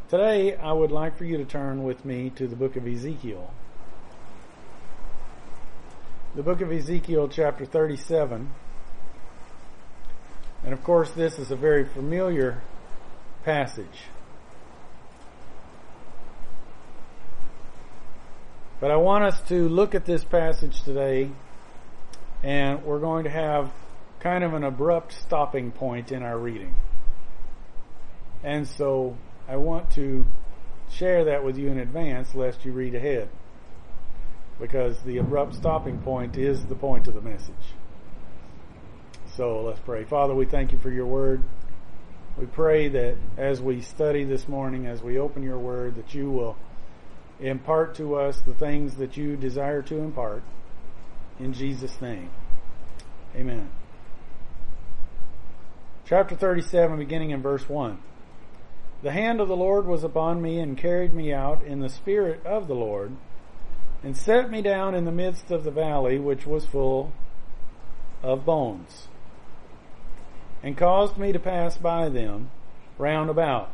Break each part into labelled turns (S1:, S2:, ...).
S1: Today, I would like for you to turn with me to the book of Ezekiel. The book of Ezekiel, chapter 37. And of course, this is a very familiar passage. But I want us to look at this passage today, and we're going to have kind of an abrupt stopping point in our reading. And so I want to share that with you in advance lest you read ahead, because the abrupt stopping point is the point of the message. So let's pray. Father, we thank you for your word. We pray that as we study this morning, as we open your word, that you will impart to us the things that you desire to impart. In Jesus' name, amen. Chapter 37, beginning in verse 1. The hand of the Lord was upon me and carried me out in the spirit of the Lord, and set me down in the midst of the valley which was full of bones, and caused me to pass by them round about.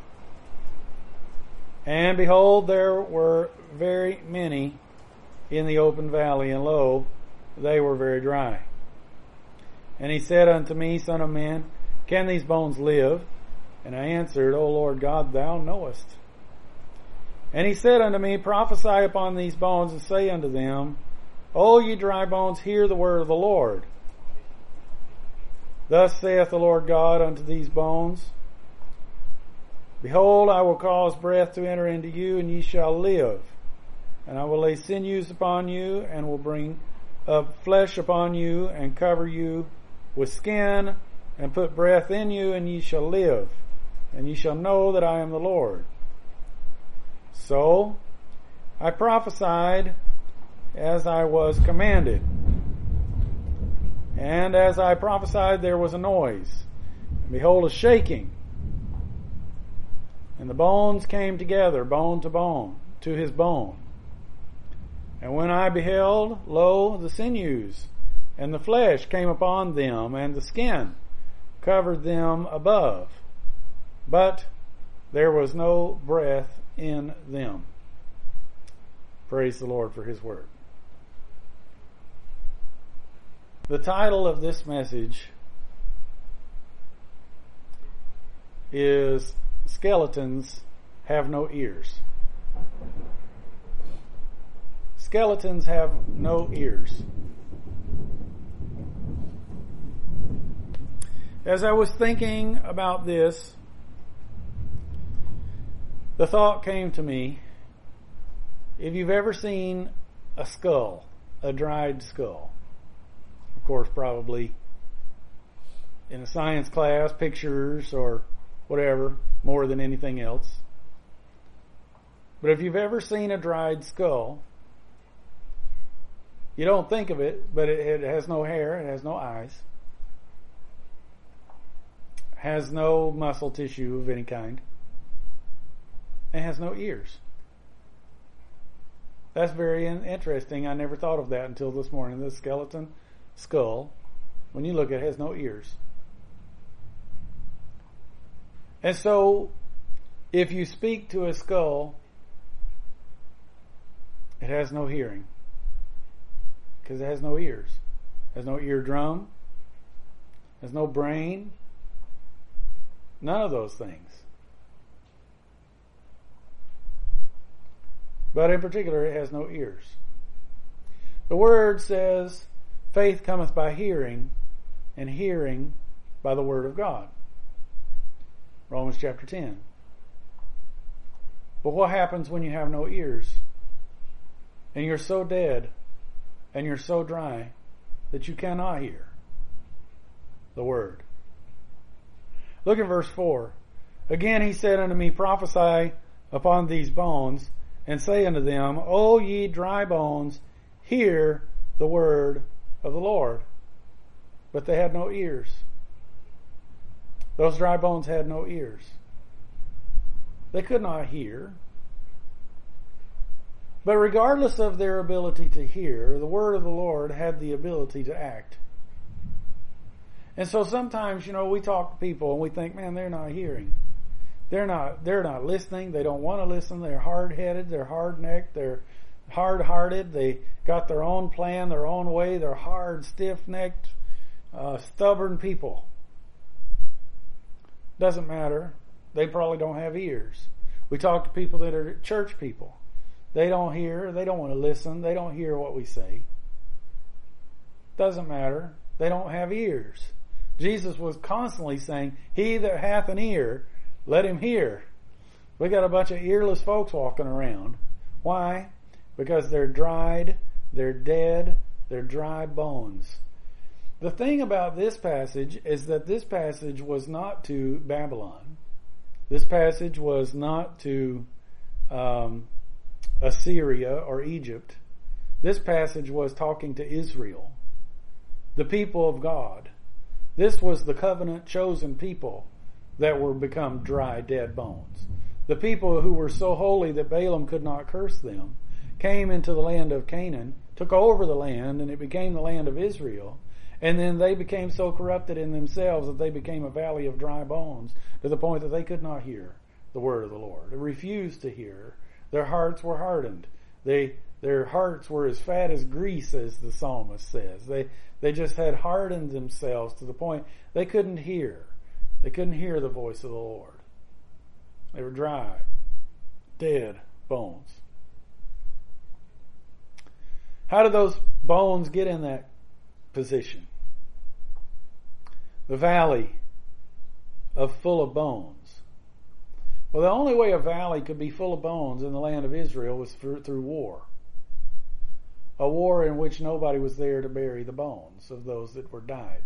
S1: And behold, there were very many in the open valley, and lo, they were very dry. And he said unto me, Son of man, can these bones live? And I answered, O Lord God, thou knowest. And he said unto me, Prophesy upon these bones, and say unto them, O ye dry bones, hear the word of the Lord. Thus saith the Lord God unto these bones, Behold, I will cause breath to enter into you, and ye shall live. And I will lay sinews upon you, and will bring up flesh upon you, and cover you with skin, and put breath in you, and ye shall live. And ye shall know that I am the Lord. So I prophesied as I was commanded. And as I prophesied, there was a noise, and behold, a shaking. And the bones came together, bone to bone, to his bone. And when I beheld, lo, the sinews and the flesh came upon them, and the skin covered them above. But there was no breath in them. Praise the Lord for his word. The title of this message is Skeletons Have No Ears. Skeletons have no ears. As I was thinking about this, the thought came to me, if you've ever seen a skull, a dried skull, of course probably in a science class, pictures or whatever, more than anything else. But if you've ever seen a dried skull, you don't think of it, but it has no hair, it has no eyes, has no muscle tissue of any kind. It has no ears. That's very interesting. I never thought of that until this morning. The skeleton skull, when you look at it, has no ears. And so, if you speak to a skull, it has no hearing. Because it has no ears. It has no eardrum. It has no brain. None of those things. But in particular, it has no ears. The word says, faith cometh by hearing, and hearing by the word of God. Romans chapter 10. But what happens when you have no ears? And you're so dead, and you're so dry, that you cannot hear the word. Look at verse 4. Again he said unto me, Prophesy upon these bones, and say unto them, O ye dry bones, hear the word of the Lord. But they had no ears. Those dry bones had no ears. They could not hear. But regardless of their ability to hear, the word of the Lord had the ability to act. And so sometimes, we talk to people and we think, man, they're not hearing. They're not listening. They don't want to listen. They're hard-headed. They're hard-necked. They're hard-hearted. They got their own plan, their own way. They're hard, stiff-necked, stubborn people. Doesn't matter. They probably don't have ears. We talk to people that are church people. They don't hear. They don't want to listen. They don't hear what we say. Doesn't matter. They don't have ears. Jesus was constantly saying, "He that hath an ear, let him hear." We got a bunch of earless folks walking around. Why? Because they're dried, they're dead, they're dry bones. The thing about this passage is that this passage was not to Babylon. This passage was not to Assyria or Egypt. This passage was talking to Israel, the people of God. This was the covenant chosen people that were become dry, dead bones. The people who were so holy that Balaam could not curse them came into the land of Canaan, took over the land, and it became the land of Israel. And then they became so corrupted in themselves that they became a valley of dry bones to the point that they could not hear the word of the Lord. They refused to hear. Their hearts were hardened. Their hearts were as fat as grease, as the psalmist says. They just had hardened themselves to the point they couldn't hear. They couldn't hear the voice of the Lord. They were dry, dead bones. How did those bones get in that position? The valley full of bones. Well, the only way a valley could be full of bones in the land of Israel was through war. A war in which nobody was there to bury the bones of those that were died.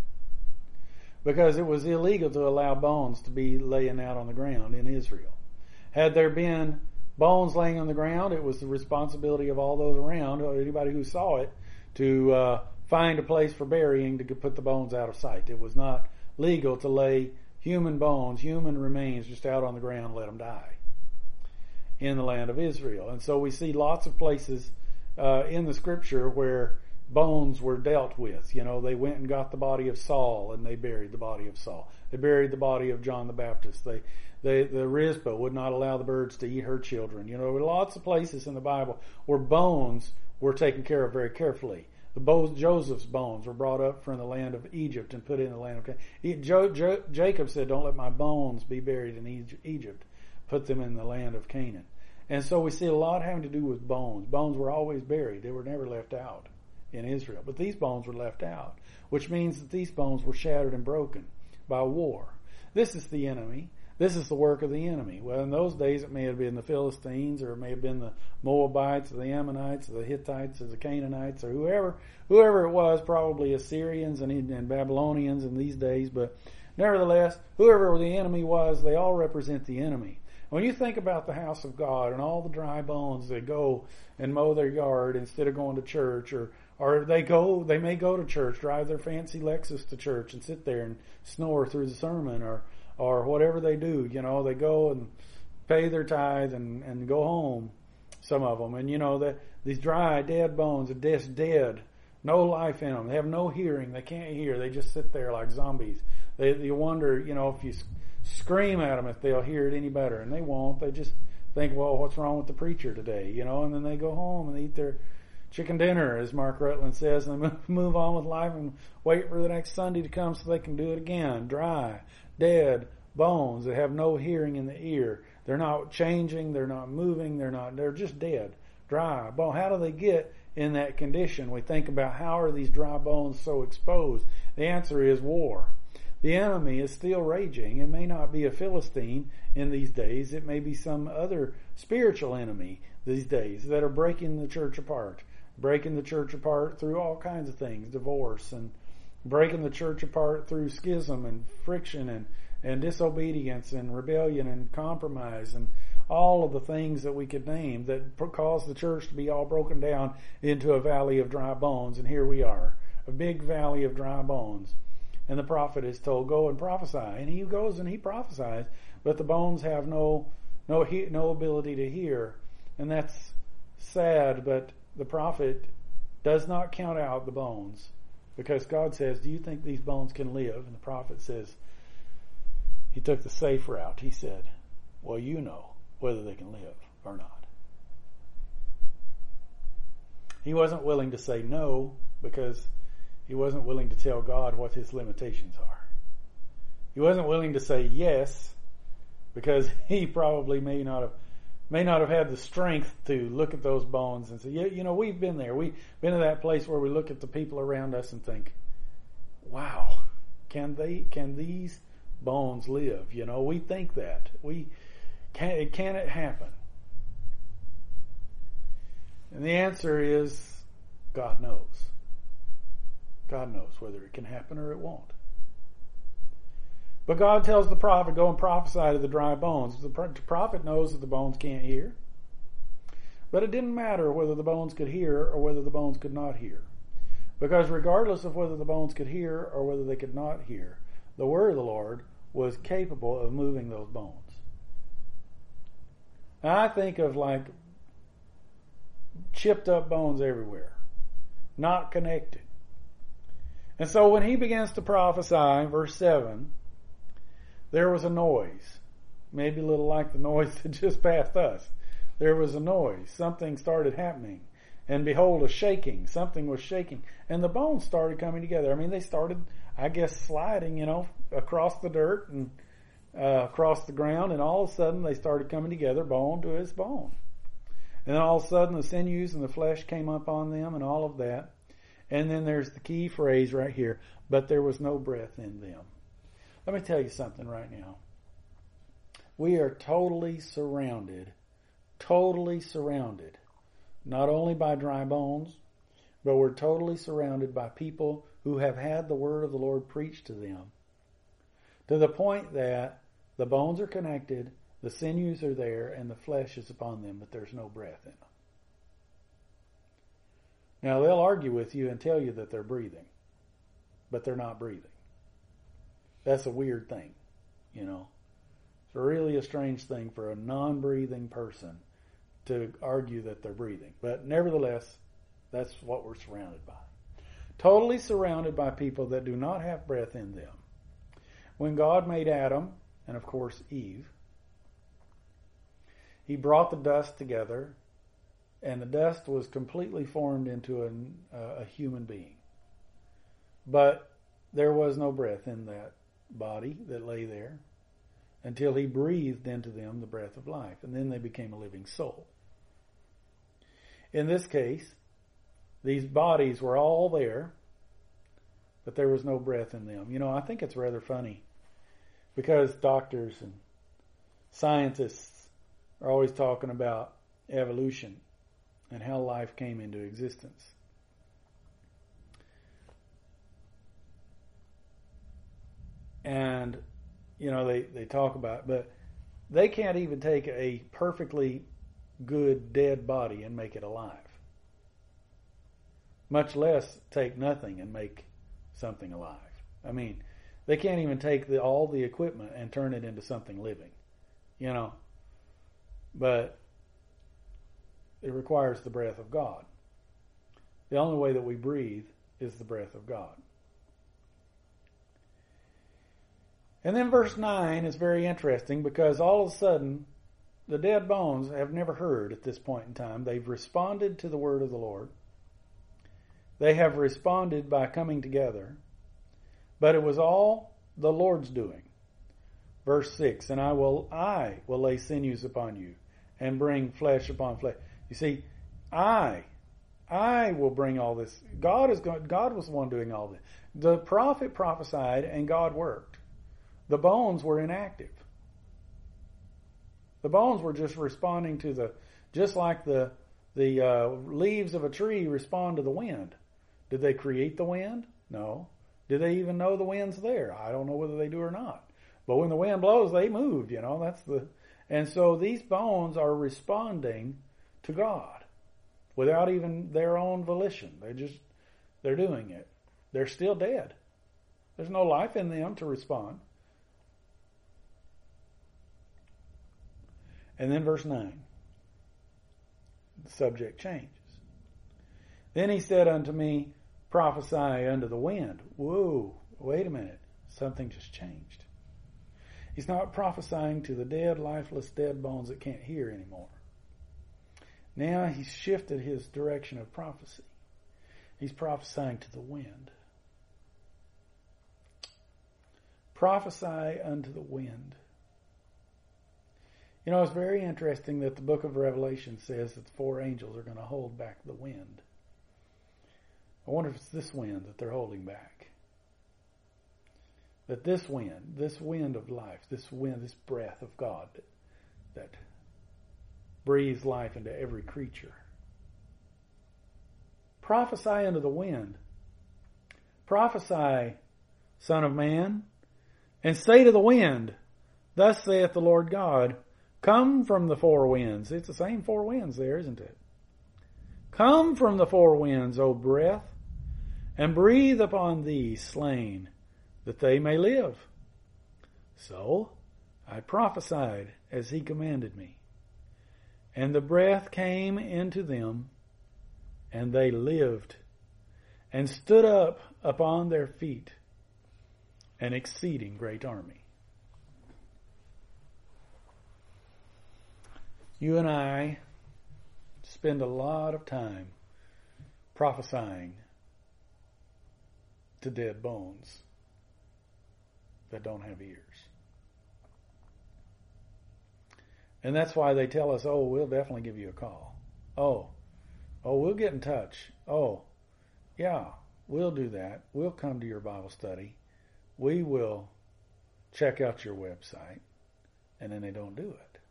S1: Because it was illegal to allow bones to be laying out on the ground in Israel. Had there been bones laying on the ground, it was the responsibility of all those around, or anybody who saw it, to find a place for burying to put the bones out of sight. It was not legal to lay human bones, human remains just out on the ground and let them die in the land of Israel. And so we see lots of places in the scripture where bones were dealt with. You know, they went and got the body of Saul and they buried the body of Saul. They buried the body of John the Baptist. The Rizpah would not allow the birds to eat her children. You know, there were lots of places in the Bible where bones were taken care of very carefully. Joseph's bones were brought up from the land of Egypt and put in the land of Canaan. Jacob said, "Don't let my bones be buried in Egypt. Put them in the land of Canaan." And so we see a lot having to do with bones. Bones were always buried. They were never left out in Israel. But these bones were left out, which means that these bones were shattered and broken by war. This is the enemy. This is the work of the enemy. Well, in those days it may have been the Philistines, or it may have been the Moabites, or the Ammonites, or the Hittites, or the Canaanites, or whoever it was, probably Assyrians and Babylonians in these days. But nevertheless, whoever the enemy was, they all represent the enemy. When you think about the house of God and all the dry bones that go and mow their yard instead of going to church, or they may go to church, drive their fancy Lexus to church and sit there and snore through the sermon, or whatever they do, you know, they go and pay their tithe and go home, some of them. And, you know, these dry, dead bones are just dead, no life in them. They have no hearing. They can't hear. They just sit there like zombies. You wonder, you know, if you scream at them, if they'll hear it any better. And they won't. They just think, well, what's wrong with the preacher today, you know? And then they go home and eat their chicken dinner, as Mark Rutland says, and they move on with life and wait for the next Sunday to come so they can do it again. Dry, dead bones that have no hearing in the ear. They're not changing, they're not moving, they're just dead, dry bone. How do they get in that condition? We think about, how are these dry bones so exposed? The answer is war. The enemy is still raging. It may not be a Philistine in these days. It may be some other spiritual enemy these days that are breaking the church apart through all kinds of things, divorce, and breaking the church apart through schism and friction and disobedience and rebellion and compromise and all of the things that we could name that cause the church to be all broken down into a valley of dry bones. And here we are, a big valley of dry bones. And the prophet is told, go and prophesy. And he goes and he prophesies, but the bones have no ability to hear. And that's sad, but the prophet does not count out the bones, because God says, do you think these bones can live? And the prophet says, he took the safe route. He said, well, you know whether they can live or not. He wasn't willing to say no because he wasn't willing to tell God what his limitations are. He wasn't willing to say yes because he probably may not have had the strength to look at those bones and say, yeah, you know, we've been there. We've been to that place where we look at the people around us and think, wow, can these bones live? You know, we think that. Can it happen? And the answer is, God knows. God knows whether it can happen or it won't. But God tells the prophet, go and prophesy to the dry bones. The prophet knows that the bones can't hear. But it didn't matter whether the bones could hear or whether the bones could not hear. Because regardless of whether the bones could hear or whether they could not hear, the word of the Lord was capable of moving those bones. Now I think of like chipped up bones everywhere, not connected. And so when he begins to prophesy, verse 7, there was a noise, maybe a little like the noise that just passed us. There was a noise. Something started happening. And behold, a shaking. Something was shaking. And the bones started coming together. I mean, they started, I guess, sliding, across the dirt and across the ground. And all of a sudden, they started coming together, bone to its bone. And then all of a sudden, the sinews and the flesh came up on them and all of that. And then there's the key phrase right here, but there was no breath in them. Let me tell you something right now. We are totally surrounded, not only by dry bones, but we're totally surrounded by people who have had the word of the Lord preached to them, to the point that the bones are connected, the sinews are there, and the flesh is upon them, but there's no breath in them. Now, they'll argue with you and tell you that they're breathing, but they're not breathing. That's a weird thing, It's really a strange thing for a non-breathing person to argue that they're breathing. But nevertheless, that's what we're surrounded by. Totally surrounded by people that do not have breath in them. When God made Adam, and of course Eve, he brought the dust together, and the dust was completely formed into a human being. But there was no breath in that body that lay there until he breathed into them the breath of life, and then they became a living soul. In this case, these bodies were all there, but there was no breath in them. I think it's rather funny because doctors and scientists are always talking about evolution and how life came into existence. And, they talk about it, but they can't even take a perfectly good dead body and make it alive. Much less take nothing and make something alive. I mean, they can't even take all the equipment and turn it into something living, But it requires the breath of God. The only way that we breathe is the breath of God. And then verse 9 is very interesting because all of a sudden the dead bones have never heard at this point in time. They've responded to the word of the Lord. They have responded by coming together. But it was all the Lord's doing. Verse 6, and I will lay sinews upon you and bring flesh upon flesh. You see, I will bring all this. God was the one doing all this. The prophet prophesied and God worked. The bones were inactive. The bones were just responding to just like the leaves of a tree respond to the wind. Did they create the wind? No. Did they even know the wind's there? I don't know whether they do or not. But when the wind blows, they moved, and so these bones are responding to God without even their own volition. They're doing it. They're still dead. There's no life in them to respond. And then verse 9, the subject changes. Then he said unto me, prophesy unto the wind. Whoa, wait a minute. Something just changed. He's not prophesying to the dead, lifeless, dead bones that can't hear anymore. Now he's shifted his direction of prophecy. He's prophesying to the wind. Prophesy unto the wind. You know, it's very interesting that the book of Revelation says that the 4 angels are going to hold back the wind. I wonder if it's this wind that they're holding back. That this wind of life, this wind, this breath of God that breathes life into every creature. Prophesy unto the wind. Prophesy, Son of Man, and say to the wind, Thus saith the Lord God, Come from the 4 winds. It's the same 4 winds there, isn't it? Come from the 4 winds, O breath, and breathe upon these slain, that they may live. So I prophesied as he commanded me. And the breath came into them, and they lived, and stood up upon their feet, an exceeding great army. You and I spend a lot of time prophesying to dead bones that don't have ears. And that's why they tell us, oh, we'll definitely give you a call. Oh, we'll get in touch. Oh, yeah, we'll do that. We'll come to your Bible study. We will check out your website. And then they don't do it.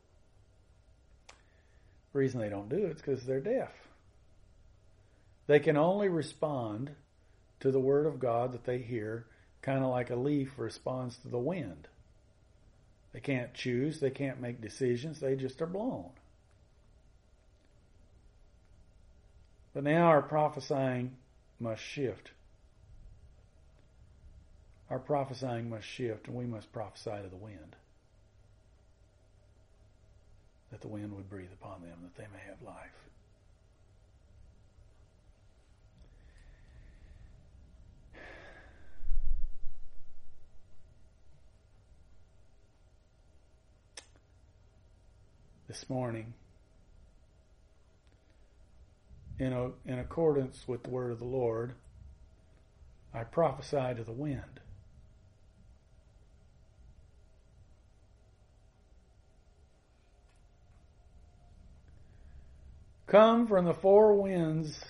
S1: The reason they don't do it is because they're deaf. They can only respond to the Word of God that they hear, kind of like a leaf responds to the wind. They can't choose. They can't make decisions. They just are blown. But now our prophesying must shift. Our prophesying must shift, and we must prophesy to the wind. That the wind would breathe upon them, that they may have life. This morning, in accordance with the word of the Lord, I prophesy to the wind. Come from the 4 winds,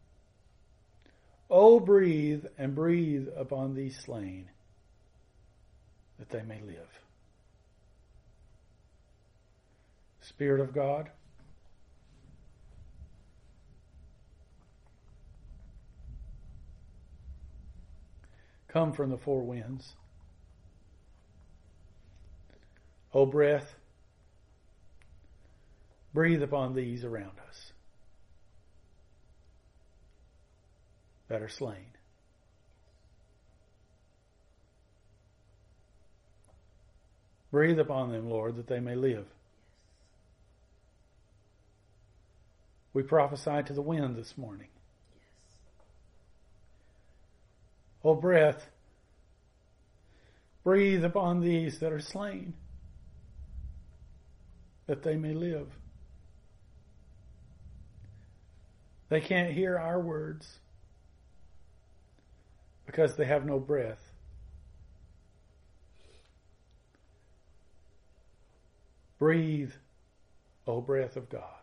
S1: O breathe, and breathe upon these slain, that they may live. Spirit of God, come from the 4 winds. O breath, breathe upon these around us that are slain. Breathe upon them, Lord, that they may live. We prophesy to the wind this morning. O breath, breathe upon these that are slain, that they may live. They can't hear our words because they have no breath. Breathe, O breath of God.